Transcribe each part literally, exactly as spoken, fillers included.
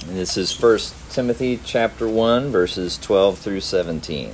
And this is First Timothy chapter one, verses twelve through seventeen.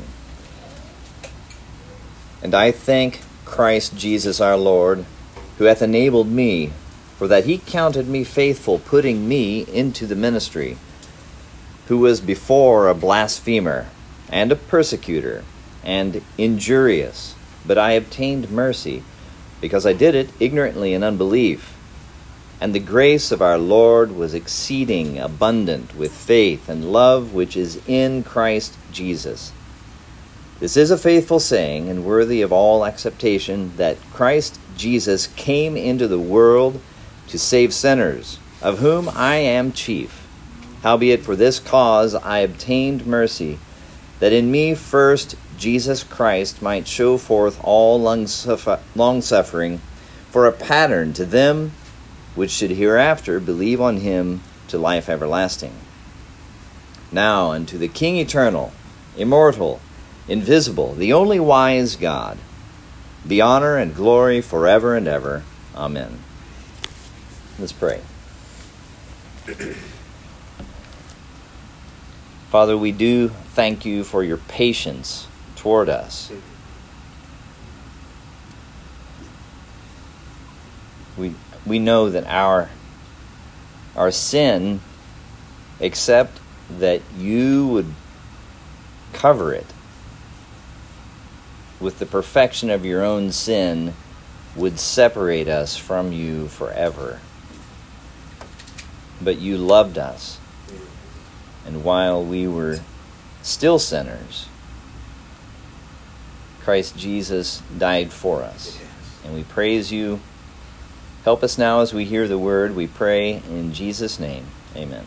And I thank Christ Jesus our Lord, who hath enabled me, for that he counted me faithful, putting me into the ministry, who was before a blasphemer, and a persecutor, and injurious, but I obtained mercy, because I did it ignorantly in unbelief. And the grace of our Lord was exceeding abundant with faith and love which is in Christ Jesus. This is a faithful saying, and worthy of all acceptation, that Christ Jesus came into the world to save sinners, of whom I am chief. Howbeit for this cause I obtained mercy, that in me first Jesus Christ might show forth all long-suffering, for a pattern to them which should hereafter believe on him to life everlasting. Now unto the King eternal, immortal, invisible, the only wise God, be honor and glory forever and ever. Amen. Let's pray. Father, we do thank you for your patience toward us. We we know that our our sin, except that you would cover it with the perfection of your own sin, would separate us from you forever. But you loved us. And while we were still sinners, Christ Jesus died for us. And we praise you. Help us now as we hear the word. We pray in Jesus' name. Amen.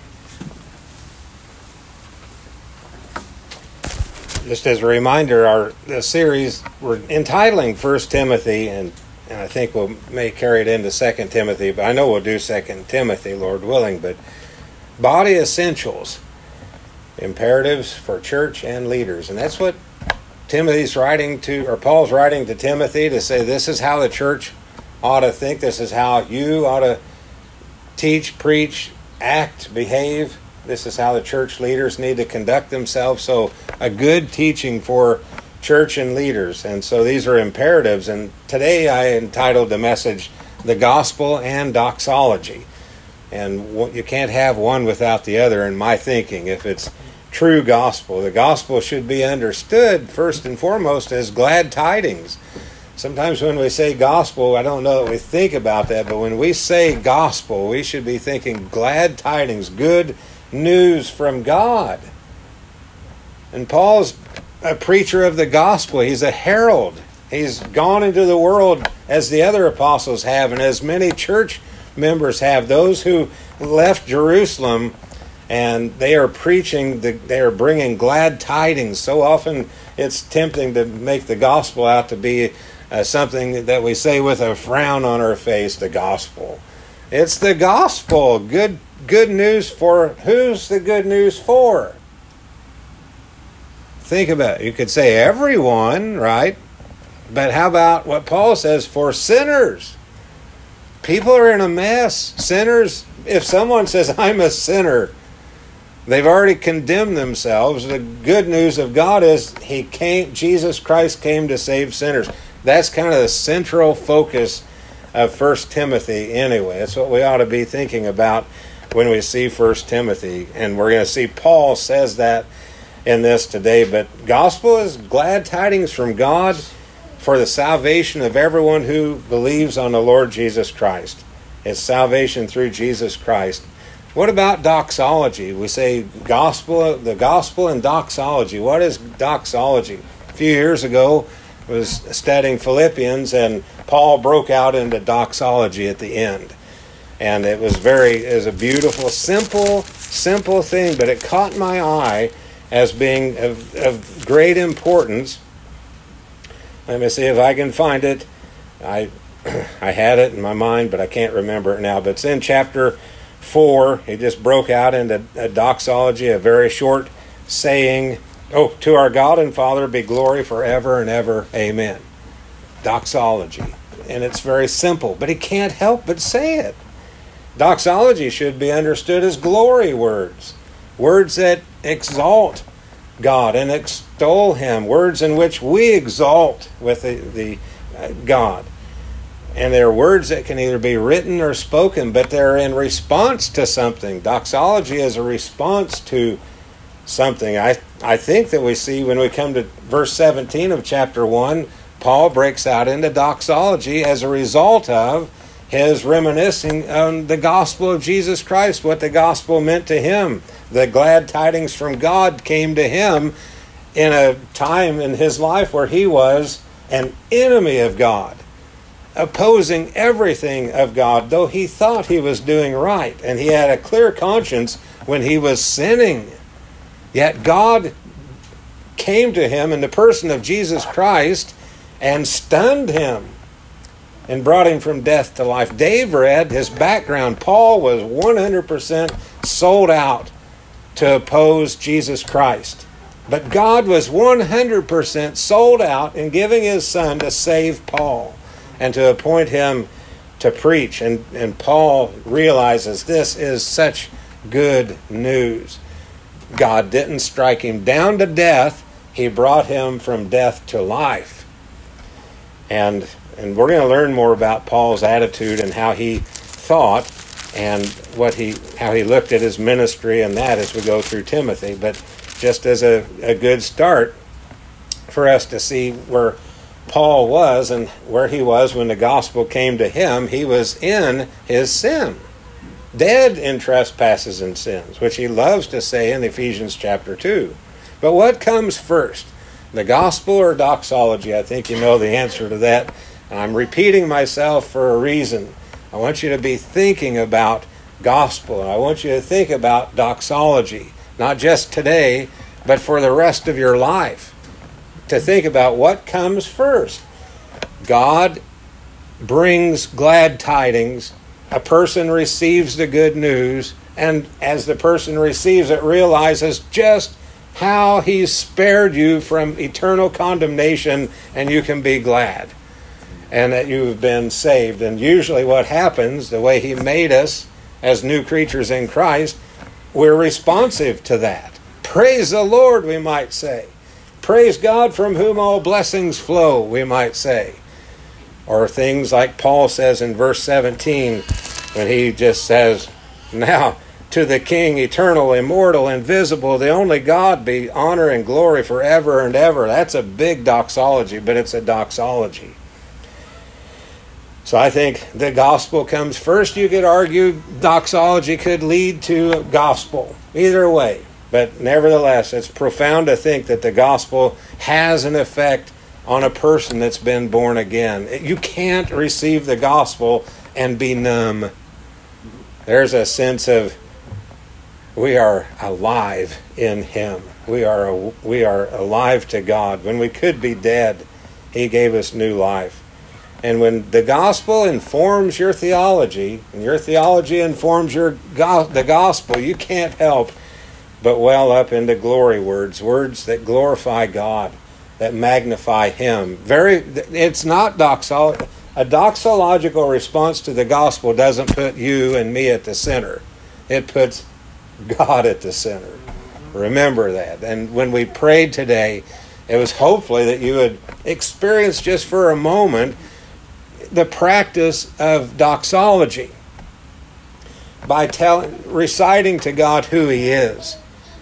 Just as a reminder, our the series we're entitling First Timothy, and, and I think we'll may carry it into Second Timothy, but I know we'll do Second Timothy, Lord willing, but body essentials, imperatives for church and leaders. And that's what Timothy's writing to, or Paul's writing to Timothy, to say this is how the church ought to think, this is how you ought to teach, preach, act, behave. This is how the church leaders need to conduct themselves. So a good teaching for church and leaders. And so these are imperatives. And today I entitled the message, The Gospel and Doxology. And you can't have one without the other in my thinking. If it's true gospel, the gospel should be understood first and foremost as glad tidings. Sometimes when we say gospel, I don't know that we think about that, but when we say gospel, we should be thinking glad tidings, good news from God. And Paul's a preacher of the gospel. He's a herald. He's gone into the world as the other apostles have, and as many church members have, those who left Jerusalem, and they are preaching, the, they are bringing glad tidings. So often it's tempting to make the gospel out to be uh, something that we say with a frown on our face, the gospel. It's the gospel. Good good news for, who's the good news for? Think about it. You could say everyone, right? But how about what Paul says for sinners? People are in a mess. Sinners, if someone says, I'm a sinner, they've already condemned themselves. The good news of God is He came, Jesus Christ came to save sinners. That's kind of the central focus of First Timothy anyway. That's what we ought to be thinking about when we see First Timothy. And we're going to see Paul says that in this today. But gospel is glad tidings from God for the salvation of everyone who believes on the Lord Jesus Christ. It's salvation through Jesus Christ. What about doxology? We say gospel, the gospel and doxology. What is doxology? A few years ago, I was studying Philippians, and Paul broke out into doxology at the end. And it was very, it was a beautiful, simple, simple thing, but it caught my eye as being of, of great importance. Let me see if I can find it. I I had it in my mind, but I can't remember it now. But it's in chapter four. He just broke out into a doxology, a very short saying. Oh, to our God and Father be glory forever and ever. Amen. Doxology. And it's very simple, but he can't help but say it. Doxology should be understood as glory words, words that exalt God and extol Him, words in which we exalt with the, the uh, God. And they're words that can either be written or spoken, but they're in response to something. Doxology is a response to something. I, I think that we see when we come to verse seventeen of chapter one, Paul breaks out into doxology as a result of his reminiscing on the gospel of Jesus Christ, what the gospel meant to him. The glad tidings from God came to him in a time in his life where he was an enemy of God, opposing everything of God, though he thought he was doing right, and he had a clear conscience when he was sinning. Yet God came to him in the person of Jesus Christ and stunned him and brought him from death to life. Dave read his background. Paul was one hundred percent sold out to oppose Jesus Christ. But God was one hundred percent sold out in giving His Son to save Paul and to appoint him to preach. And, and Paul realizes this is such good news. God didn't strike him down to death. He brought him from death to life. And and we're going to learn more about Paul's attitude and how he thought and what he how he looked at his ministry and that as we go through Timothy. But just as a, a good start for us to see where Paul was and where he was when the gospel came to him, he was in his sin, dead in trespasses and sins, which he loves to say in Ephesians chapter two. But what comes first, the gospel or doxology? I think you know the answer to that. I'm repeating myself for a reason. I want you to be thinking about gospel, and I want you to think about doxology, not just today, but for the rest of your life. To think about what comes first. God brings glad tidings. A person receives the good news, and as the person receives it, realizes just how He's spared you from eternal condemnation, and you can be glad, and that you've been saved. And usually what happens, the way He made us as new creatures in Christ, we're responsive to that. Praise the Lord, we might say. Praise God from whom all blessings flow, we might say. Or things like Paul says in verse seventeen, when he just says, now to the King, eternal, immortal, invisible, the only God, be honor and glory forever and ever. That's a big doxology, but it's a doxology. So I think the gospel comes first. You could argue doxology could lead to gospel. Either way. But nevertheless, it's profound to think that the gospel has an effect on a person that's been born again. You can't receive the gospel and be numb. There's a sense of we are alive in Him. We are we are alive to God. When we could be dead, He gave us new life. And when the gospel informs your theology, and your theology informs your go- the gospel, you can't help but well up into glory words, words that glorify God, that magnify Him. Very, it's not doxology. A doxological response to the gospel doesn't put you and me at the center. It puts God at the center. Remember that. And when we prayed today, it was hopefully that you would experience just for a moment the practice of doxology by telling, reciting to God who He is,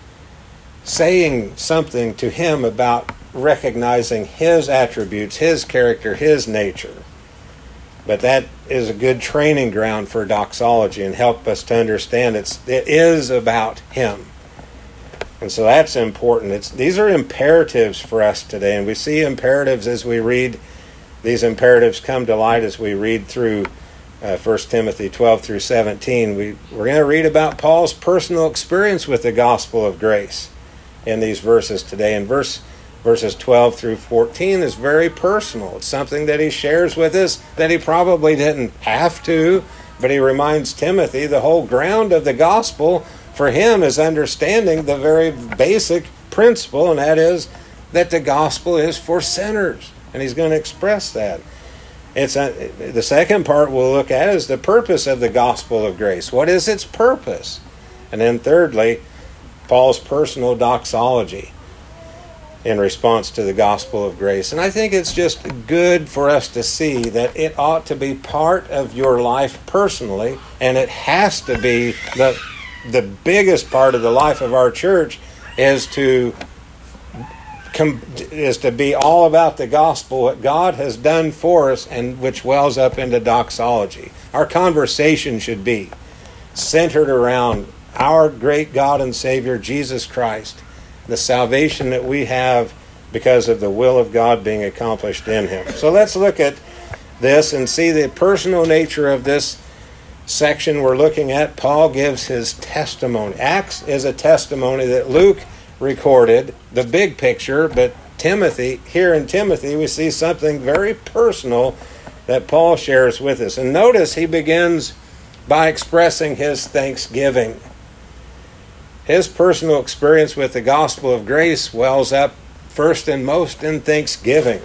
saying something to Him about recognizing His attributes, His character, His nature. But that is a good training ground for doxology and help us to understand it's, it is about Him. And so that's important. It's, these are imperatives for us today, and we see imperatives as we read. These imperatives come to light as we read through uh, First Timothy twelve through seventeen. We, we're going to read about Paul's personal experience with the gospel of grace in these verses today. And verse verses twelve through fourteen is very personal. It's something that he shares with us that he probably didn't have to, but he reminds Timothy the whole ground of the gospel for him is understanding the very basic principle, and that is that the gospel is for sinners. And he's going to express that. It's a, the second part we'll look at is the purpose of the gospel of grace. What is its purpose? And then thirdly, Paul's personal doxology in response to the gospel of grace. And I think it's just good for us to see that it ought to be part of your life personally, and it has to be the the biggest part of the life of our church is to is to be all about the gospel, what God has done for us, and which wells up into doxology. Our conversation should be centered around our great God and Savior, Jesus Christ, the salvation that we have because of the will of God being accomplished in Him. So let's look at this and see the personal nature of this section we're looking at. Paul gives his testimony. Acts is a testimony that Luke recorded, the big picture, but Timothy, here in Timothy, we see something very personal that Paul shares with us. And notice he begins by expressing his thanksgiving. His personal experience with the gospel of grace wells up first and most in thanksgiving.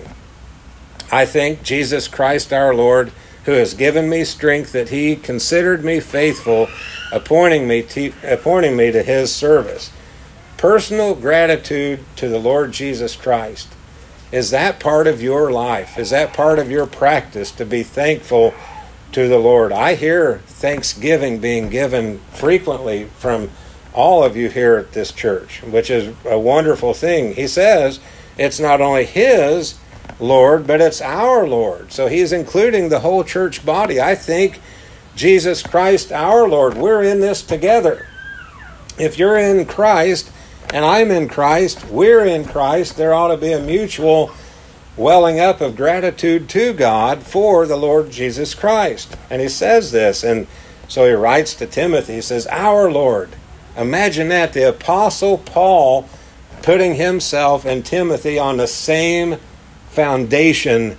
I thank Jesus Christ our Lord, who has given me strength, that He considered me faithful, appointing me to, appointing me to His service. Personal gratitude to the Lord Jesus Christ. Is that part of your life? Is that part of your practice to be thankful to the Lord? I hear thanksgiving being given frequently from all of you here at this church, which is a wonderful thing. He says it's not only His Lord, but it's our Lord. So He's including the whole church body. I think Jesus Christ, our Lord, we're in this together. If you're in Christ and I'm in Christ, we're in Christ, there ought to be a mutual welling up of gratitude to God for the Lord Jesus Christ. And he says this, and so he writes to Timothy, he says, our Lord. Imagine that, the Apostle Paul putting himself and Timothy on the same foundation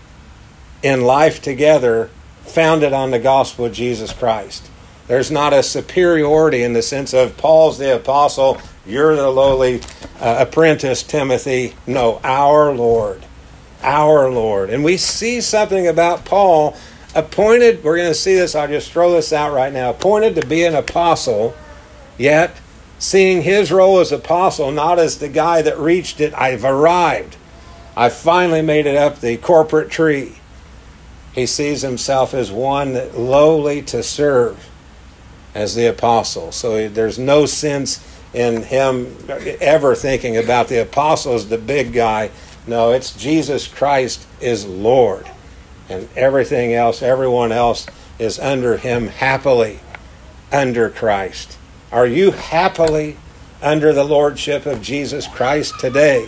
in life together, founded on the gospel of Jesus Christ. There's not a superiority in the sense of Paul's the apostle, you're the lowly uh, apprentice, Timothy. No, our Lord. Our Lord. And we see something about Paul appointed, we're going to see this, I'll just throw this out right now, appointed to be an apostle, yet seeing his role as apostle not as the guy that reached it, I've arrived, I finally made it up the corporate tree. He sees himself as one that lowly to serve as the apostle. So there's no sense in him ever thinking about the apostle as the big guy. No, it's Jesus Christ is Lord. And everything else, everyone else is under him happily under Christ. Are you happily under the lordship of Jesus Christ today?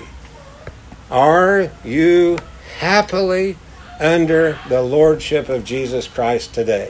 Are you happily under the lordship of Jesus Christ today?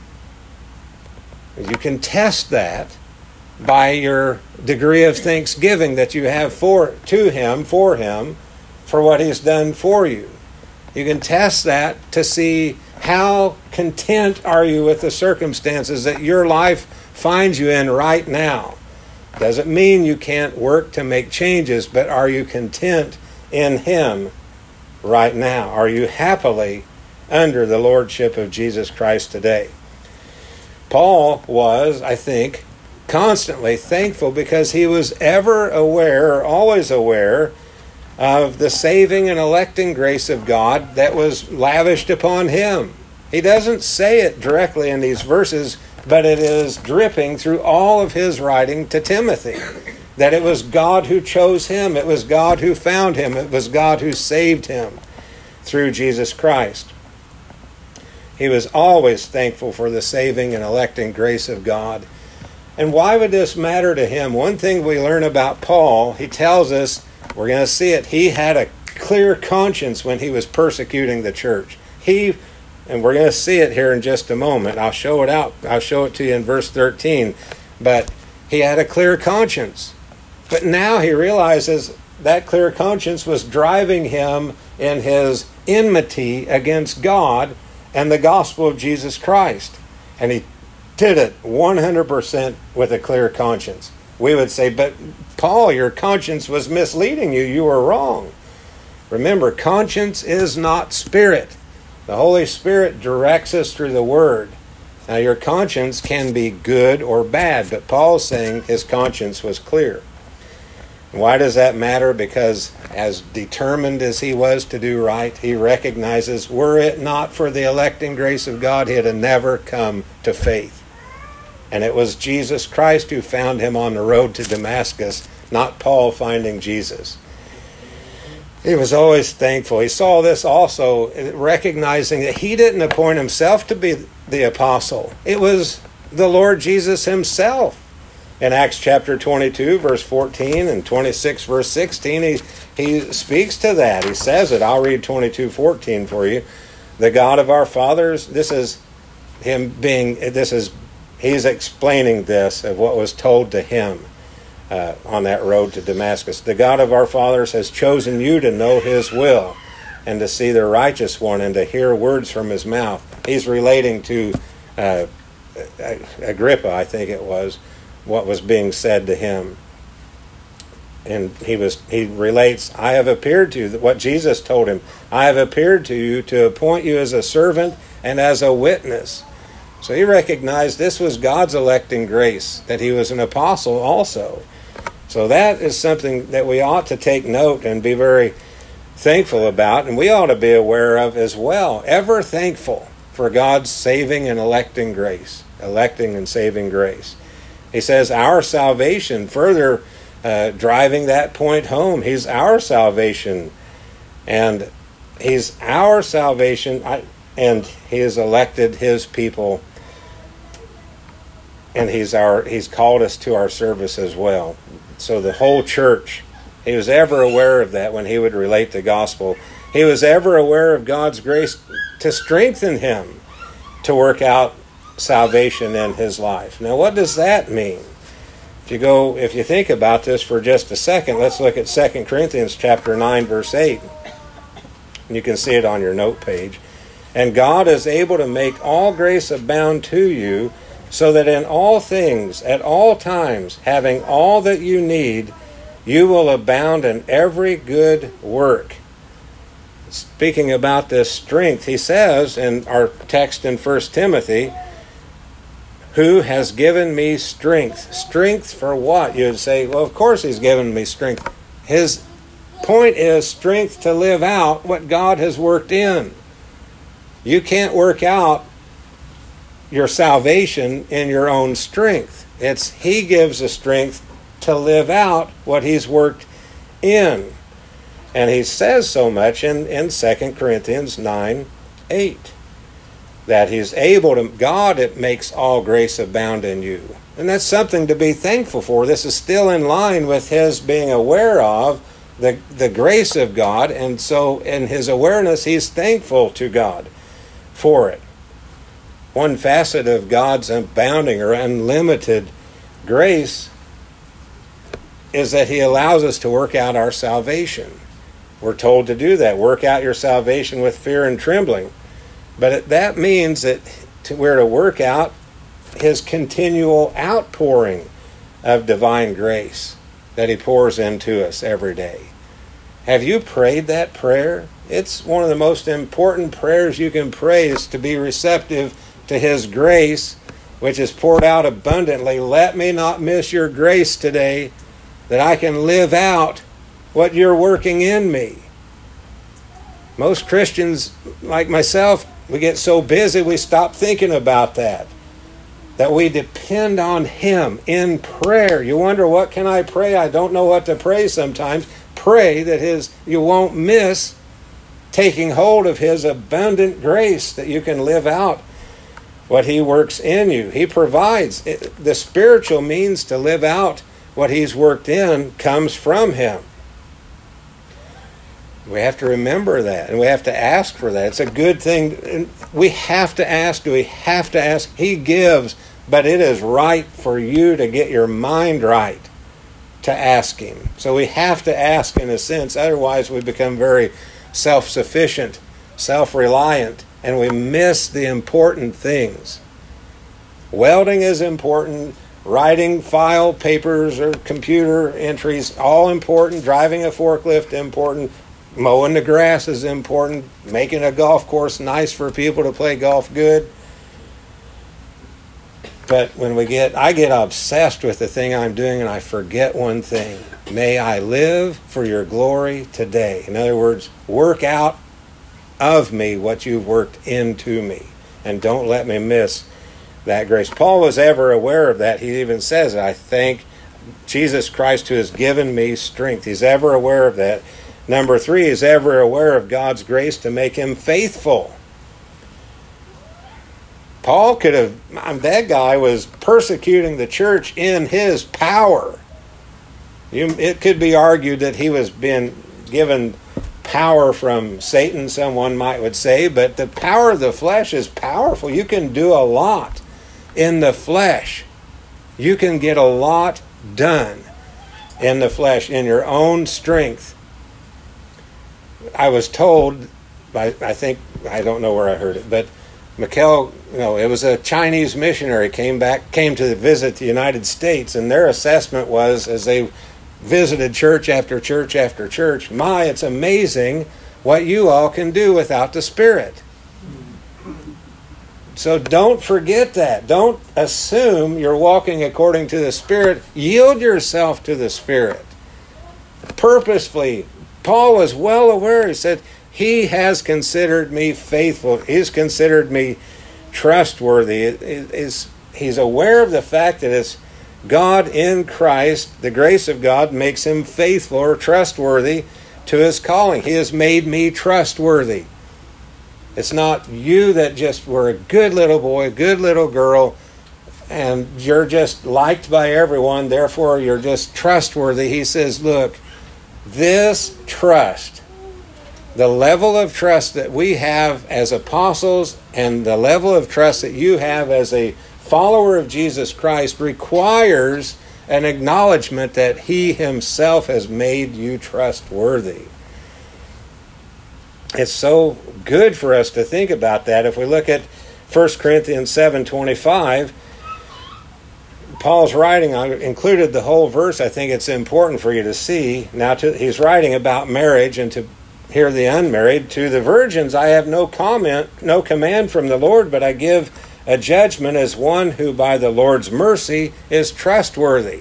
You can test that by your degree of thanksgiving that you have for to Him, for Him, for what He's done for you. You can test that to see how content are you with the circumstances that your life finds you in right now. Doesn't mean you can't work to make changes, but are you content in Him right now? Are you happily under the lordship of Jesus Christ today? Paul was, I think, constantly thankful because he was ever aware, or always aware, of the saving and electing grace of God that was lavished upon him. He doesn't say it directly in these verses, but it is dripping through all of his writing to Timothy. That it was God who chose him, it was God who found him, it was God who saved him through Jesus Christ. He was always thankful for the saving and electing grace of God. And why would this matter to him? One thing we learn about Paul, he tells us, we're going to see it, he had a clear conscience when he was persecuting the church. He, and we're going to see it here in just a moment. I'll show it out. I'll show it to you in verse thirteen. But he had a clear conscience. But now he realizes that clear conscience was driving him in his enmity against God and the gospel of Jesus Christ. And he did it one hundred percent with a clear conscience. We would say, but Paul, your conscience was misleading you. You were wrong. Remember, conscience is not spirit. The Holy Spirit directs us through the Word. Now, your conscience can be good or bad, but Paul's saying his conscience was clear. Why does that matter? Because as determined as he was to do right, he recognizes, were it not for the electing grace of God, he'd have never come to faith. And it was Jesus Christ who found him on the road to Damascus, not Paul finding Jesus. He was always thankful. He saw this also, recognizing that he didn't appoint himself to be the apostle. It was the Lord Jesus himself. In Acts chapter twenty-two, verse fourteen, and twenty-six, verse sixteen, he, he speaks to that. He says it. I'll read twenty-two fourteen for you. The God of our fathers, this is him being, this is, he's explaining this of what was told to him uh, on that road to Damascus. The God of our fathers has chosen you to know his will and to see the righteous one and to hear words from his mouth. He's relating to uh, Agrippa, I think it was, what was being said to him. And he was he relates, I have appeared to you, what Jesus told him, I have appeared to you to appoint you as a servant and as a witness. So he recognized this was God's electing grace, that he was an apostle also. So that is something that we ought to take note and be very thankful about, and we ought to be aware of as well. Ever thankful for God's saving and electing grace, electing and saving grace. He says our salvation, further uh, driving that point home. He's our salvation, and he's our salvation, and he has elected his people, and he's our he's called us to our service as well. So the whole church, he was ever aware of that when he would relate the gospel. He was ever aware of God's grace to strengthen him to work out salvation in his life. Now, what does that mean? If you go, if you think about this for just a second, let's look at Second Corinthians chapter nine, verse eight. You can see it on your note page. And God is able to make all grace abound to you, so that in all things, at all times, having all that you need, you will abound in every good work. Speaking about this strength, he says in our text in First Timothy, who has given me strength. Strength for what? You'd say, well, of course he's given me strength. His point is strength to live out what God has worked in. You can't work out your salvation in your own strength. It's he gives the strength to live out what he's worked in. And he says so much in, in Second Corinthians nine eight. That he's able to, God, it makes all grace abound in you. And that's something to be thankful for. This is still in line with his being aware of the, the grace of God. And so in his awareness, he's thankful to God for it. One facet of God's abounding or unlimited grace is that he allows us to work out our salvation. We're told to do that. Work out your salvation with fear and trembling. But that means that we're to work out his continual outpouring of divine grace that he pours into us every day. Have you prayed that prayer? It's one of the most important prayers you can pray, is to be receptive to his grace, which is poured out abundantly. Let me not miss your grace today, that I can live out what you're working in me. Most Christians, like myself, we get so busy we stop thinking about that. That we depend on him in prayer. You wonder, what can I pray? I don't know what to pray sometimes. Pray that his you won't miss taking hold of his abundant grace, that you can live out what he works in you. He provides. The spiritual means to live out what he's worked in comes from him. We have to remember that, and we have to ask for that. It's a good thing. We have to ask. Do we have to ask? He gives, but it is right for you to get your mind right to ask him. So we have to ask in a sense. Otherwise, we become very self-sufficient, self-reliant, and we miss the important things. Welding is important. Writing file papers or computer entries, all important. Driving a forklift, important. Mowing the grass is important. Making a golf course nice for people to play golf good. But when we get, I get obsessed with the thing I'm doing and I forget one thing. May I live for your glory today. In other words, work out of me what you've worked into me. And don't let me miss that grace. Paul was ever aware of that. He even says, I thank Jesus Christ who has given me strength. He's ever aware of that. Number three, he's ever aware of God's grace to make him faithful. Paul could have, that guy was persecuting the church in his power. You, it could be argued that he was being given power from Satan, someone might would say, but the power of the flesh is powerful. You can do a lot in the flesh. You can get a lot done in the flesh, in your own strength. I was told, by, I think, I don't know where I heard it, but Mikhail, you know, it was a Chinese missionary came back, came to visit the United States, and their assessment was, as they visited church after church after church, my, it's amazing what you all can do without the Spirit. So don't forget that. Don't assume you're walking according to the Spirit. Yield yourself to the Spirit. Purposefully. Paul was well aware. He said, He has considered me faithful. He's considered me trustworthy. He's aware of the fact that it's God in Christ, the grace of God makes him faithful or trustworthy to his calling. He has made me trustworthy. It's not you that just were a good little boy, good little girl, and you're just liked by everyone, therefore you're just trustworthy. He says, look, this trust, the level of trust that we have as apostles and the level of trust that you have as a follower of Jesus Christ requires an acknowledgement that He Himself has made you trustworthy. It's so good for us to think about that. If we look at First Corinthians seven twenty-five, Paul's writing, I included the whole verse. I think it's important for you to see. Now to, he's writing about marriage, and to hear the unmarried. To the virgins I have no comment, no command from the Lord, but I give a judgment as one who by the Lord's mercy is trustworthy.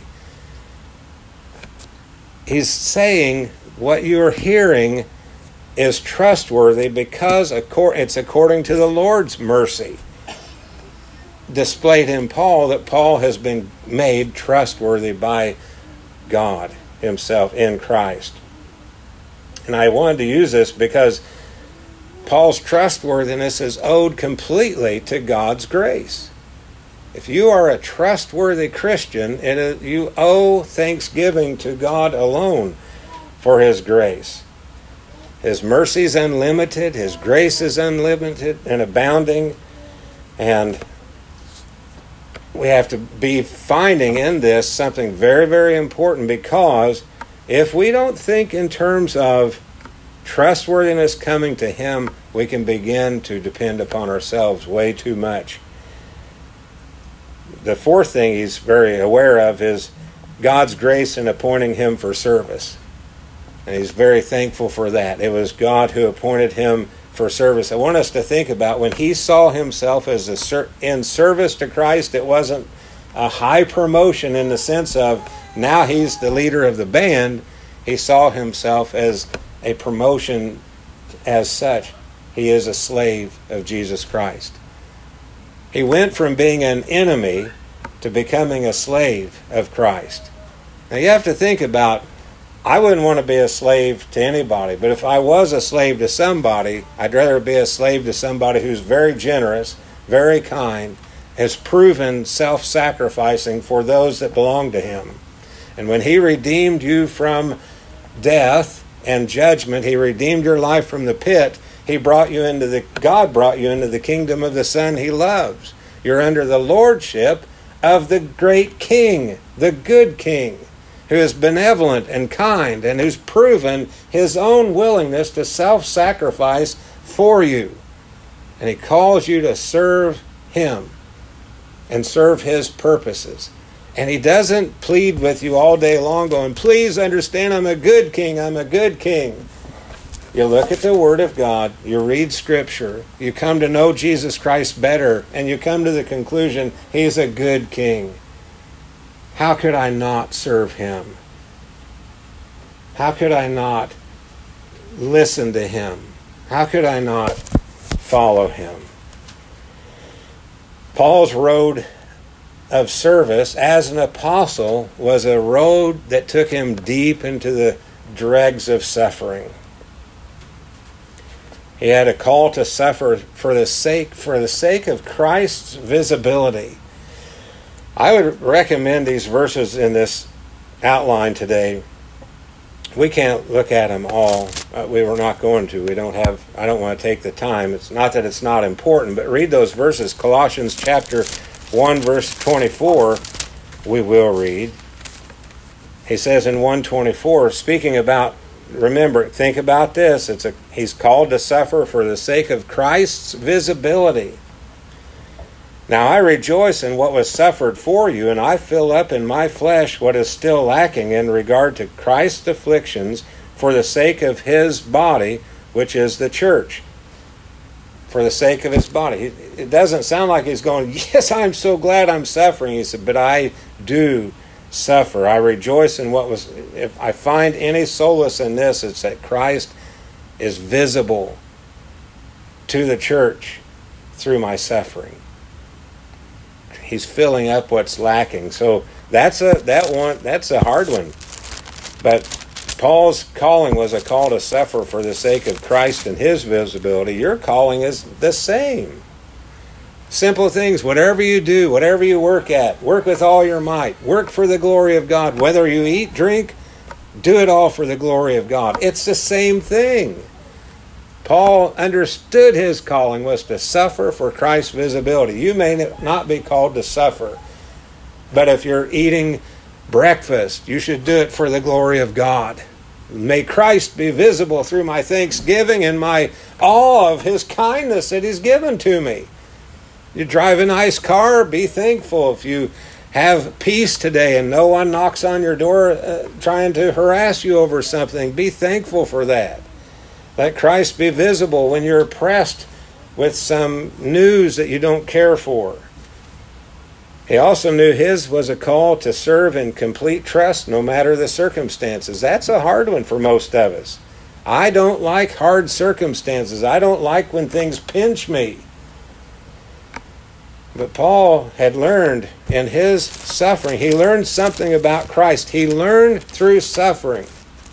He's saying what you're hearing is trustworthy because it's according to the Lord's mercy displayed in Paul, that Paul has been made trustworthy by God Himself in Christ. And I wanted to use this because Paul's trustworthiness is owed completely to God's grace. If you are a trustworthy Christian, it is, you owe thanksgiving to God alone for His grace. His mercy is unlimited. His grace is unlimited and abounding. And we have to be finding in this something very, very important, because if we don't think in terms of trustworthiness coming to Him, we can begin to depend upon ourselves way too much. The fourth thing he's very aware of is God's grace in appointing him for service. And he's very thankful for that. It was God who appointed him for service. I want us to think about when he saw himself as a ser- in service to Christ, it wasn't a high promotion in the sense of now he's the leader of the band. He saw himself as a promotion as such. He is a slave of Jesus Christ. He went from being an enemy to becoming a slave of Christ. Now you have to think about, I wouldn't want to be a slave to anybody, but if I was a slave to somebody, I'd rather be a slave to somebody who's very generous, very kind, has proven self-sacrificing for those that belong to him. And when he redeemed you from death and judgment, he redeemed your life from the pit, he brought you into the, God brought you into the kingdom of the Son he loves. You're under the lordship of the great King, the good King, who is benevolent and kind and who's proven his own willingness to self-sacrifice for you. And he calls you to serve him and serve his purposes. And he doesn't plead with you all day long going, please understand I'm a good king, I'm a good king. You look at the Word of God, you read Scripture, you come to know Jesus Christ better, and you come to the conclusion, He's a good King. How could I not serve Him? How could I not listen to Him? How could I not follow Him? Paul's road of service as an apostle was a road that took him deep into the dregs of suffering. He had a call to suffer for the sake for the sake of Christ's visibility. I would recommend these verses in this outline today. We can't look at them all. Uh, we were not going to. We don't have. I don't want to take the time. It's not that it's not important, but read those verses. Colossians chapter one, verse twenty-four. We will read. He says in one twenty-four, speaking about. Remember, think about this. It's a. He's called to suffer for the sake of Christ's visibility. Now I rejoice in what was suffered for you, and I fill up in my flesh what is still lacking in regard to Christ's afflictions for the sake of His body, which is the church. For the sake of His body. It doesn't sound like he's going, yes, I'm so glad I'm suffering. He said, but I do suffer. I rejoice in what was, if I find any solace in this, it's that Christ is visible to the church through my suffering. He's filling up what's lacking. So that's a that one that's a hard one. But Paul's calling was a call to suffer for the sake of Christ and His visibility. Your calling is the same. Simple things, whatever you do, whatever you work at, work with all your might. Work for the glory of God. Whether you eat, drink, do it all for the glory of God. It's the same thing. Paul understood his calling was to suffer for Christ's visibility. You may not be called to suffer, but if you're eating breakfast, you should do it for the glory of God. May Christ be visible through my thanksgiving and my awe of His kindness that He's given to me. You drive a nice car, be thankful. If you have peace today and no one knocks on your door uh, trying to harass you over something, be thankful for that. Let Christ be visible when you're oppressed with some news that you don't care for. He also knew his was a call to serve in complete trust no matter the circumstances. That's a hard one for most of us. I don't like hard circumstances. I don't like when things pinch me. But Paul had learned in his suffering, he learned something about Christ. He learned through suffering.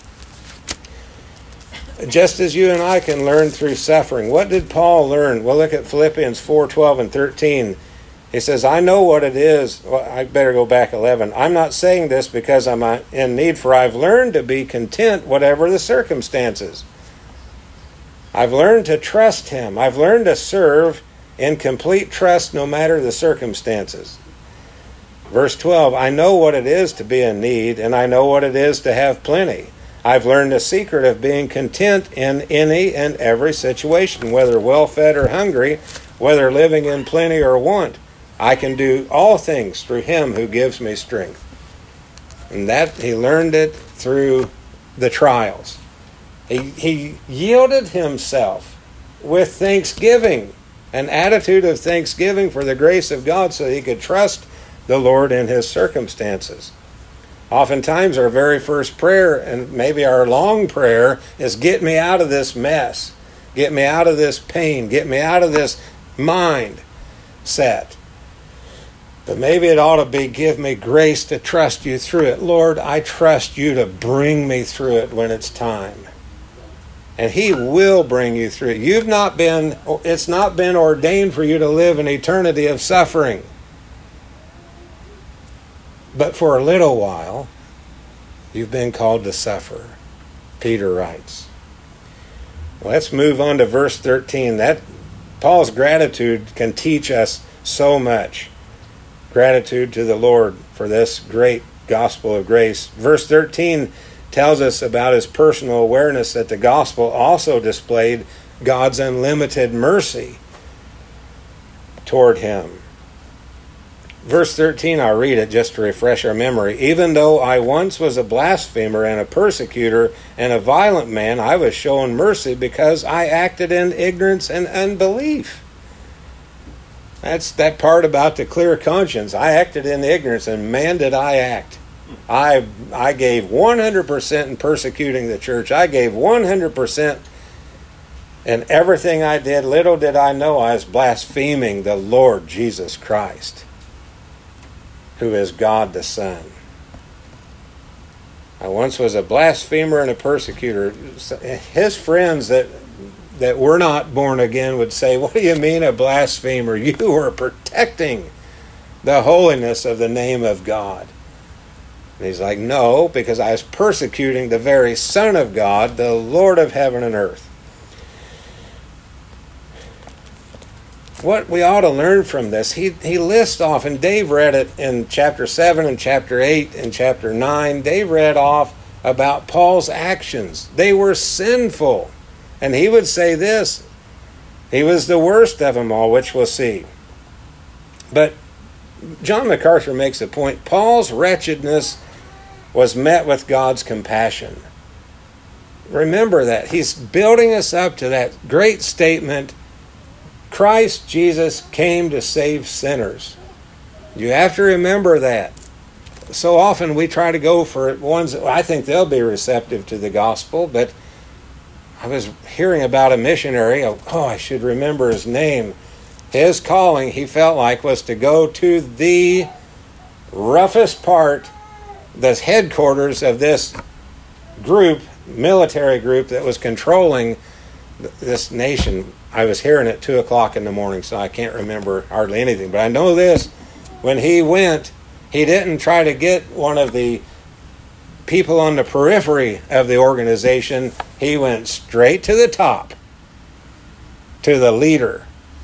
Just as you and I can learn through suffering. What did Paul learn? Well, look at Philippians four, twelve, and thirteen. He says, I know what it is. Well, I better go back eleven. I'm not saying this because I'm in need, for I've learned to be content whatever the circumstances. I've learned to trust Him. I've learned to serve in complete trust no matter the circumstances. Verse twelve, I know what it is to be in need, and I know what it is to have plenty. I've learned the secret of being content in any and every situation, whether well-fed or hungry, whether living in plenty or want. I can do all things through Him who gives me strength. And that he learned it through the trials. He, he yielded himself with thanksgiving, an attitude of thanksgiving for the grace of God so he could trust the Lord in his circumstances. Oftentimes our very first prayer, and maybe our long prayer, is get me out of this mess. Get me out of this pain. Get me out of this mind set. But maybe it ought to be, give me grace to trust you through it. Lord, I trust you to bring me through it when it's time. And He will bring you through it. You've not been, it's not been ordained for you to live an eternity of suffering. But for a little while, you've been called to suffer, Peter writes. Let's move on to verse thirteen. That Paul's gratitude can teach us so much. Gratitude to the Lord for this great gospel of grace. Verse thirteen tells us about his personal awareness that the gospel also displayed God's unlimited mercy toward him. verse thirteen, I'll read it just to refresh our memory. Even though I once was a blasphemer and a persecutor and a violent man, I was shown mercy because I acted in ignorance and unbelief. That's that part about the clear conscience. I acted in ignorance, and man, did I act. I I gave one hundred percent in persecuting the church. I gave one hundred percent in everything I did. Little did I know I was blaspheming the Lord Jesus Christ, who is God the Son. I once was a blasphemer and a persecutor. His friends that that were not born again would say, "What do you mean a blasphemer? You were protecting the holiness of the name of God." And he's like, "No, because I was persecuting the very Son of God, the Lord of heaven and earth." What we ought to learn from this, he, he lists off, and Dave read it in chapter seven and chapter eight and chapter nine. Dave read off about Paul's actions. They were sinful. And he would say this, he was the worst of them all, which we'll see. But John MacArthur makes a point. Paul's wretchedness was met with God's compassion. Remember that. He's building us up to that great statement, Christ Jesus came to save sinners. You have to remember that. So often we try to go for ones, I think they'll be receptive to the gospel, but I was hearing about a missionary, oh, I should remember his name. His calling, he felt like, was to go to the roughest part, the headquarters of this group, military group that was controlling this nation. I was hearing it at two o'clock in the morning, so I can't remember hardly anything. But I know this, when he went, he didn't try to get one of the people on the periphery of the organization. He went straight to the top, to the leader,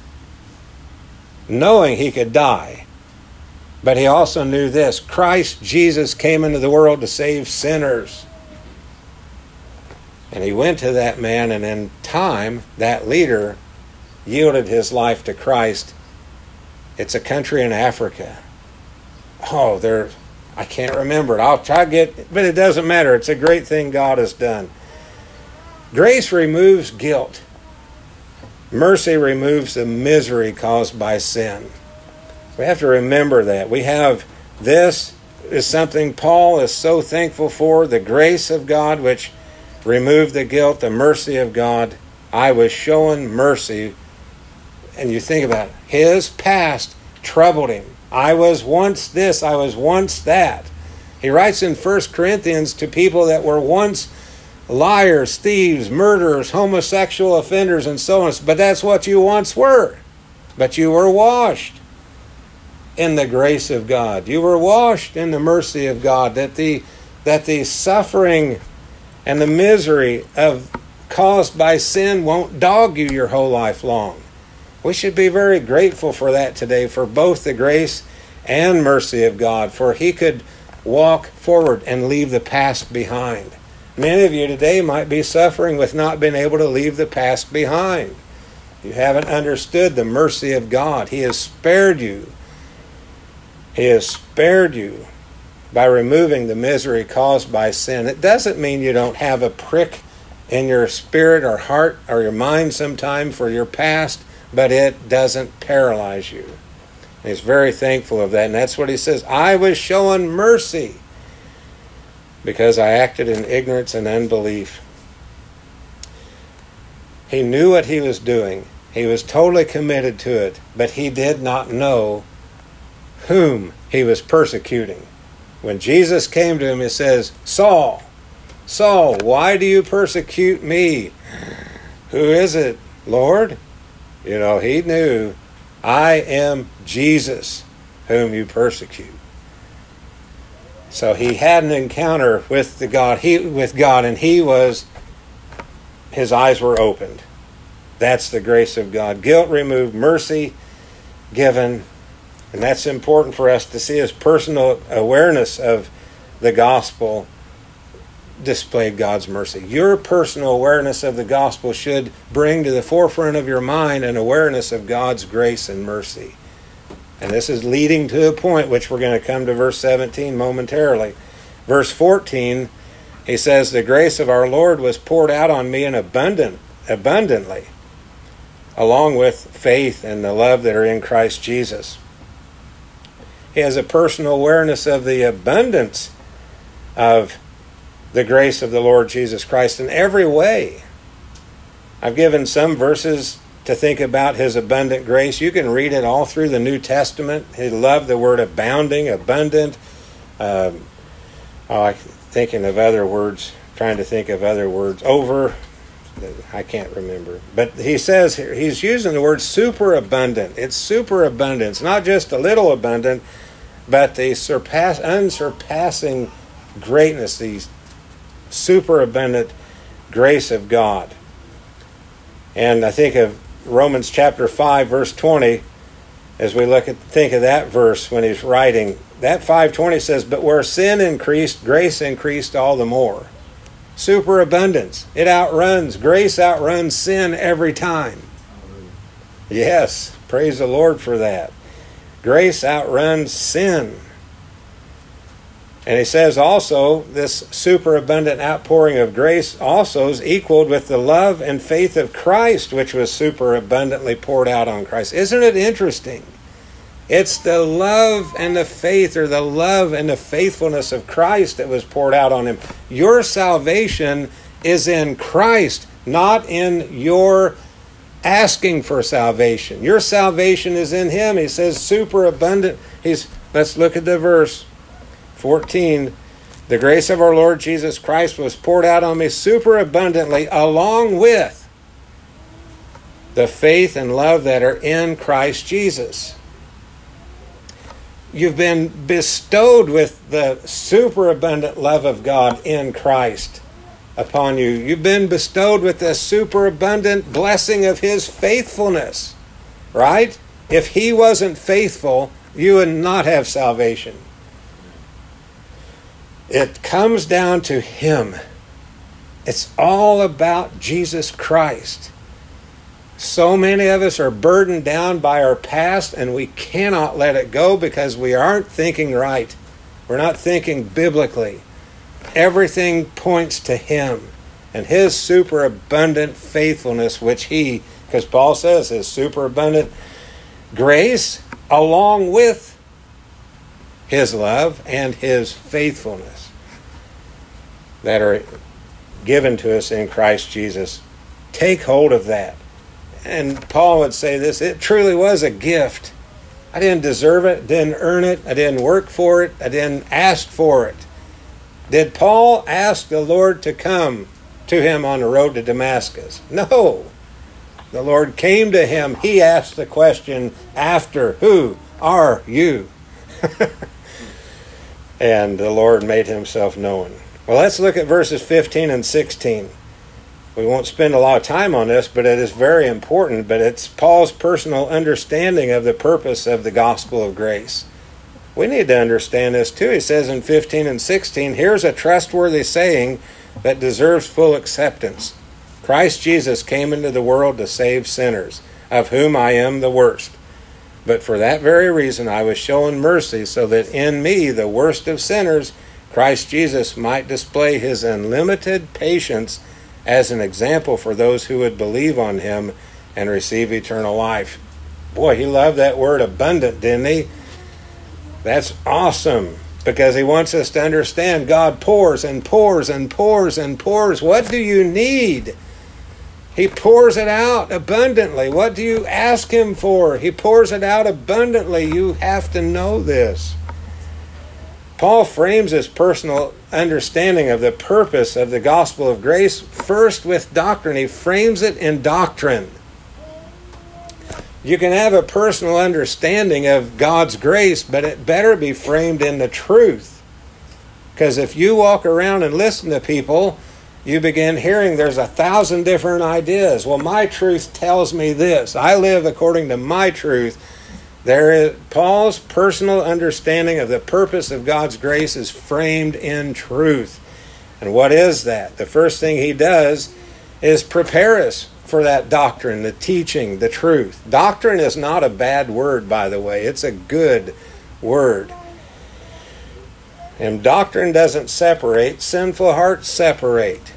knowing he could die. But he also knew this, Christ Jesus came into the world to save sinners. And he went to that man, and in time, that leader yielded his life to Christ. It's a country in Africa. Oh, there, I can't remember it. I'll try to get, but it doesn't matter. It's a great thing God has done. Grace removes guilt. Mercy removes the misery caused by sin. We have to remember that. We have, this is something Paul is so thankful for, the grace of God which removed the guilt, the mercy of God. I was showing mercy. And you think about it, his past troubled him. I was once this, I was once that. He writes in First Corinthians to people that were once liars, thieves, murderers, homosexual offenders, and so on. But that's what you once were. But you were washed in the grace of God. You were washed in the mercy of God. That the that the suffering and the misery of caused by sin won't dog you your whole life long. We should be very grateful for that today, for both the grace and mercy of God, for he could walk forward and leave the past behind. Many of you today might be suffering with not being able to leave the past behind. You haven't understood the mercy of God. He has spared you. He has spared you by removing the misery caused by sin. It doesn't mean you don't have a prick in your spirit or heart or your mind sometime for your past, but it doesn't paralyze you. And he's very thankful of that. And that's what he says. I was showing mercy because I acted in ignorance and unbelief. He knew what he was doing. He was totally committed to it, but he did not know whom he was persecuting. When Jesus came to him, he says, Saul, Saul, why do you persecute me? Who is it, Lord? You know, he knew, I am Jesus whom you persecute. So he had an encounter with the God, he with God, and he was, his eyes were opened. That's the grace of God. Guilt removed, mercy given. And that's important for us to see, as personal awareness of the gospel displayed God's mercy. Your personal awareness of the gospel should bring to the forefront of your mind an awareness of God's grace and mercy. And this is leading to a point which we're going to come to verse seventeen momentarily. Verse fourteen, he says, the grace of our Lord was poured out on me in abundant, abundantly, along with faith and the love that are in Christ Jesus. He has a personal awareness of the abundance of the grace of the Lord Jesus Christ in every way. I've given some verses to think about his abundant grace. You can read it all through the New Testament. He loved the word abounding, abundant. Um, oh, I'm thinking of other words, trying to think of other words. Over, I can't remember. But he says here, he's using the word superabundant. It's superabundant. It's not just a little abundant, but the surpass, unsurpassing greatness, the superabundant grace of God. And I think of Romans chapter five, verse twenty, as we look at think of that verse when he's writing. That five twenty says, but where sin increased, grace increased all the more. Superabundance. It outruns, grace outruns sin every time. Yes, praise the Lord for that. Grace outruns sin. And he says also, this superabundant outpouring of grace also is equaled with the love and faith of Christ, which was superabundantly poured out on Christ. Isn't it interesting? It's the love and the faith, or the love and the faithfulness of Christ that was poured out on him. Your salvation is in Christ, not in your asking for salvation. Your salvation is in him. He says superabundant. He's, let's look at the verse. fourteen, the grace of our Lord Jesus Christ was poured out on me superabundantly, along with the faith and love that are in Christ Jesus. You've been bestowed with the superabundant love of God in Christ upon you. You've been bestowed with the superabundant blessing of his faithfulness, right? If he wasn't faithful, you would not have salvation. It comes down to him. It's all about Jesus Christ. So many of us are burdened down by our past, and we cannot let it go because we aren't thinking right. We're not thinking biblically. Everything points to him and his superabundant faithfulness, which he, because Paul says his superabundant grace, along with his love and his faithfulness that are given to us in Christ Jesus. Take hold of that. And Paul would say this, it truly was a gift. I didn't deserve it, didn't earn it, I didn't work for it, I didn't ask for it. Did Paul ask the Lord to come to him on the road to Damascus? No. The Lord came to him. He asked the question after, who are you? And the Lord made himself known. Well, let's look at verses fifteen and sixteen. We won't spend a lot of time on this, but it is very important. But it's Paul's personal understanding of the purpose of the gospel of grace. We need to understand this too. He says in fifteen and sixteen, here's a trustworthy saying that deserves full acceptance. Christ Jesus came into the world to save sinners, of whom I am the worst. But for that very reason I was shown mercy, so that in me, the worst of sinners, Christ Jesus might display his unlimited patience as an example for those who would believe on him and receive eternal life. Boy, he loved that word abundant, didn't he? That's awesome, because he wants us to understand God pours and pours and pours and pours. What do you need? He pours it out abundantly. What do you ask him for? He pours it out abundantly. You have to know this. Paul frames his personal understanding of the purpose of the gospel of grace first with doctrine. He frames it in doctrine. You can have a personal understanding of God's grace, but it better be framed in the truth. Because if you walk around and listen to people, you begin hearing there's a thousand different ideas. Well, my truth tells me this. I live according to my truth. There is Paul's personal understanding of the purpose of God's grace is framed in truth. And what is that? The first thing he does is prepare us for that doctrine, the teaching, the truth. Doctrine is not a bad word, by the way. It's a good word. And doctrine doesn't separate. Sinful hearts separate.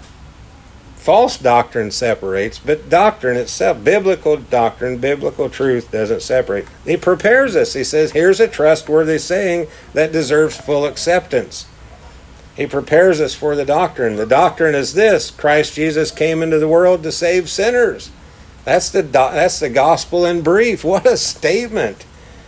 False doctrine separates, but doctrine itself, biblical doctrine, biblical truth doesn't separate. He prepares us. He says, here's a trustworthy saying that deserves full acceptance. He prepares us for the doctrine. The doctrine is this: Christ Jesus came into the world to save sinners. That's the, that's the gospel in brief. What a statement.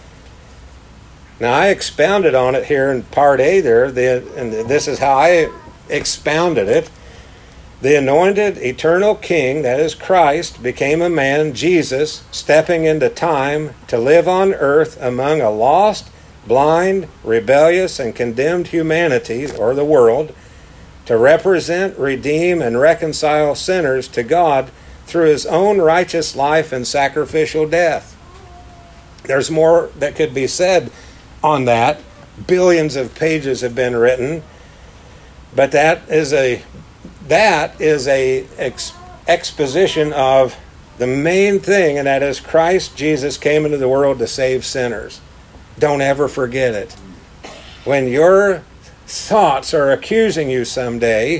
Now, I expounded on it here in part A there, the, and this is how I expounded it. The anointed eternal King, that is Christ, became a man, Jesus, stepping into time to live on earth among a lost, blind, rebellious, and condemned humanity, or the world, to represent, redeem, and reconcile sinners to God through his own righteous life and sacrificial death. There's more that could be said on that. Billions of pages have been written, but that is a that is a ex- exposition of the main thing, and that is Christ Jesus came into the world to save sinners. Don't ever forget it. When your thoughts are accusing you someday,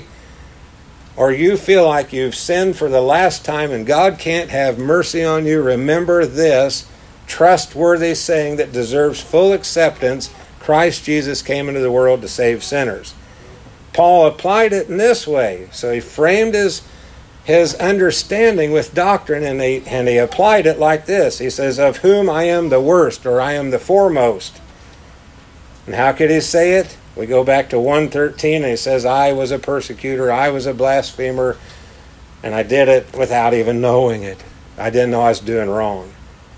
or you feel like you've sinned for the last time and God can't have mercy on you, remember this trustworthy saying that deserves full acceptance: Christ Jesus came into the world to save sinners. Paul applied it in this way. So he framed his, his understanding with doctrine, and he, and he applied it like this. He says, of whom I am the worst, or I am the foremost. And how could he say it? We go back to one thirteen, and he says, I was a persecutor, I was a blasphemer, and I did it without even knowing it. I didn't know I was doing wrong.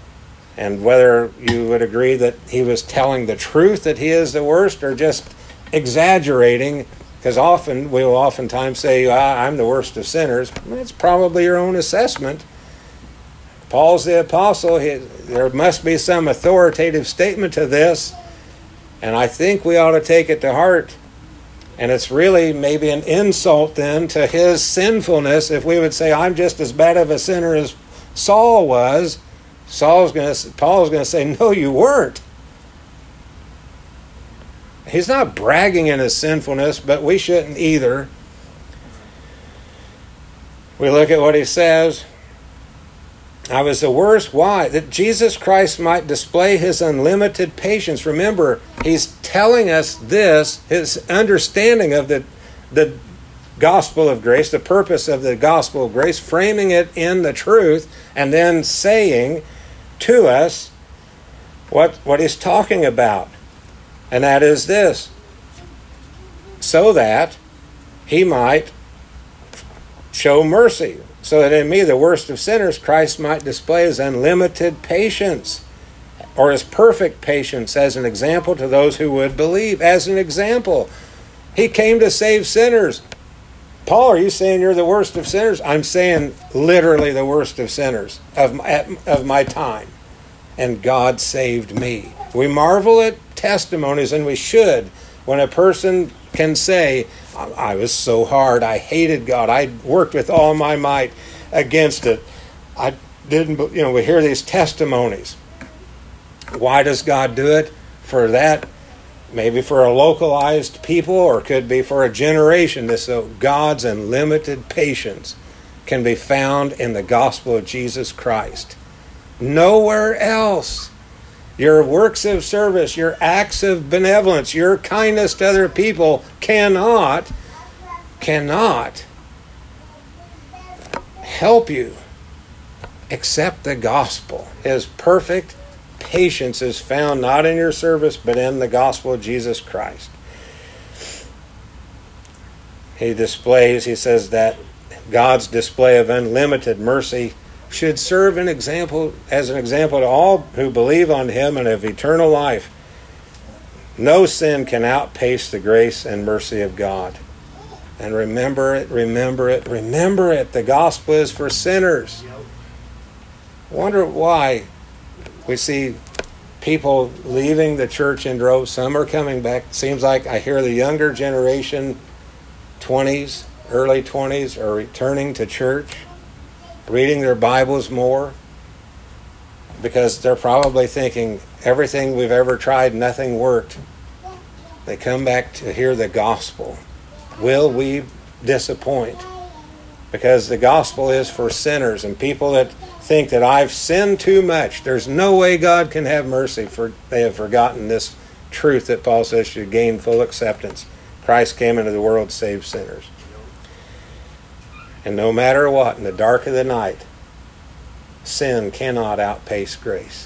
And whether you would agree that he was telling the truth that he is the worst, or just exaggerating, because often we will oftentimes say, ah, I'm the worst of sinners. That's probably your own assessment. Paul's the apostle. He, there must be some authoritative statement to this, and I think we ought to take it to heart. And it's really maybe an insult then to his sinfulness if we would say, I'm just as bad of a sinner as Saul was. Saul's going to, Paul's going to say, no, you weren't. He's not bragging in his sinfulness, but we shouldn't either. We look at what he says. I was the worst. Why? That Jesus Christ might display his unlimited patience. Remember, he's telling us this, his understanding of the, the gospel of grace, the purpose of the gospel of grace, framing it in the truth, and then saying to us what, what he's talking about. And that is this: so that he might show mercy, so that in me, the worst of sinners, Christ might display his unlimited patience, or his perfect patience, as an example to those who would believe. As an example, he came to save sinners. Paul, are you saying you're the worst of sinners? I'm saying literally the worst of sinners of my, of my time. And God saved me. We marvel at testimonies, and we should, when a person can say, I was so hard, I hated God, I worked with all my might against it. I didn't, you know, we hear these testimonies. Why does God do it? For that, maybe for a localized people, or could be for a generation. So God's unlimited patience can be found in the gospel of Jesus Christ. Nowhere else. Your works of service, your acts of benevolence, your kindness to other people cannot, cannot help you except the gospel. His perfect patience is found not in your service, but in the gospel of Jesus Christ. He displays, he says that God's display of unlimited mercy should serve an example as an example to all who believe on him and have eternal life. No sin can outpace the grace and mercy of God. And remember it, remember it, remember it. The gospel is for sinners. Wonder why we see people leaving the church in droves. Some are coming back. Seems like I hear the younger generation, twenties, early twenties, are returning to church. reading their Bibles more, because they're probably thinking everything we've ever tried, nothing worked. They come back to hear the gospel. Will we disappoint? Because the gospel is for sinners and people that think that I've sinned too much. There's no way God can have mercy, for they have forgotten this truth that Paul says should gain full acceptance. Christ came into the world to save sinners. And no matter what, in the dark of the night, sin cannot outpace grace.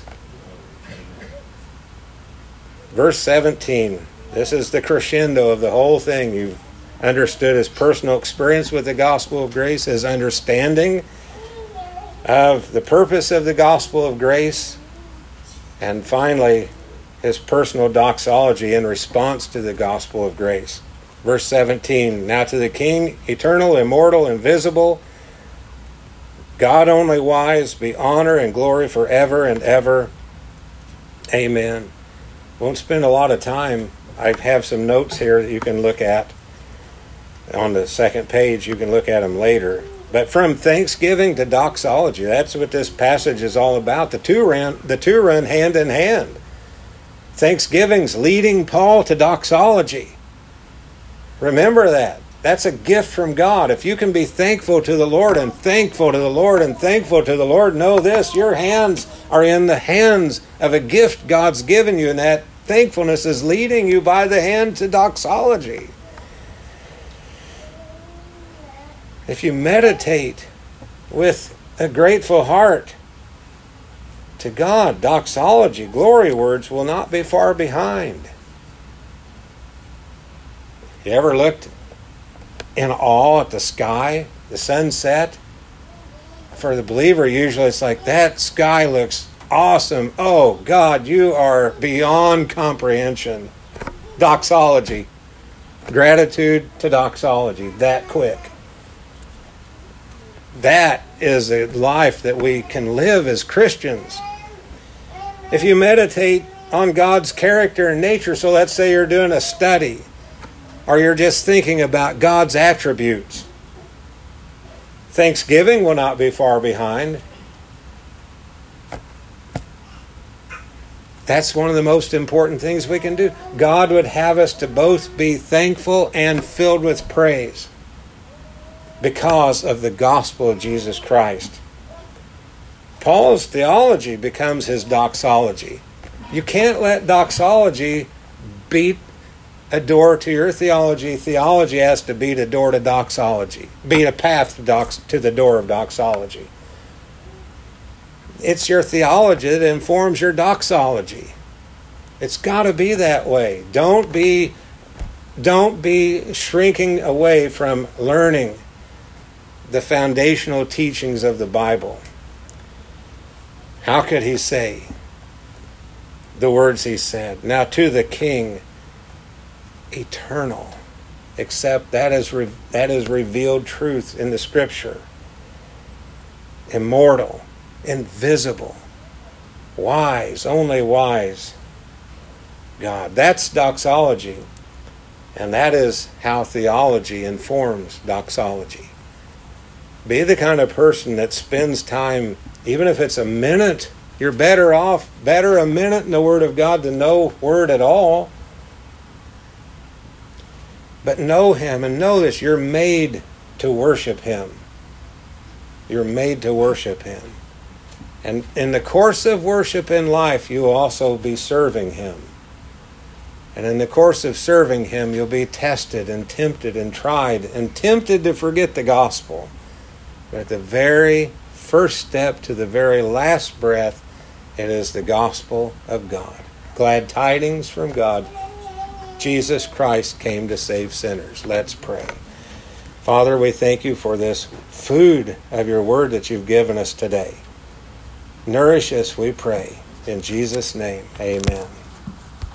Verse seventeen, this is the crescendo of the whole thing. You've understood his personal experience with the gospel of grace, his understanding of the purpose of the gospel of grace, and finally, his personal doxology in response to the gospel of grace. Verse seventeen, now to the King, eternal, immortal, invisible, God only wise, be honor and glory forever and ever. Amen. Won't spend a lot of time. I have some notes here that you can look at on the second page. You can look at them later. But from thanksgiving to doxology, that's what this passage is all about. The two run, the two run hand in hand. Thanksgiving's leading Paul to doxology. Remember that. That's a gift from God. If you can be thankful to the Lord and thankful to the Lord and thankful to the Lord, know this, your hands are in the hands of a gift God's given you, and that thankfulness is leading you by the hand to doxology. If you meditate with a grateful heart to God, doxology, glory words will not be far behind. You ever looked in awe at the sky, the sunset? For the believer, usually it's like, that sky looks awesome. Oh, God, you are beyond comprehension. Doxology. Gratitude to doxology. That quick. That is a life that we can live as Christians. If you meditate on God's character and nature, so let's say you're doing a study, or you're just thinking about God's attributes, thanksgiving will not be far behind. That's one of the most important things we can do. God would have us to both be thankful and filled with praise because of the gospel of Jesus Christ. Paul's theology becomes his doxology. You can't let doxology beat a door to your theology. Theology has to beat a door to doxology. Beat a path to, dox- to the door of doxology. It's your theology that informs your doxology. It's got to be that way. Don't be, don't be shrinking away from learning the foundational teachings of the Bible. How could he say the words he said? Now to the King, eternal, except that is re- that is revealed truth in the Scripture. Immortal, invisible, wise, only wise God. That's doxology, and that is how theology informs doxology. Be the kind of person that spends time, even if it's a minute, you're better off, better a minute in the Word of God than no word at all. But know Him and know this, you're made to worship Him. You're made to worship Him. And in the course of worship in life, you will also be serving Him. And in the course of serving Him, you'll be tested and tempted and tried and tempted to forget the gospel. But at the very first step to the very last breath, it is the gospel of God. Glad tidings from God. Jesus Christ came to save sinners. Let's pray. Father, we thank you for this food of your word that you've given us today. Nourish us, we pray. In Jesus' name, amen.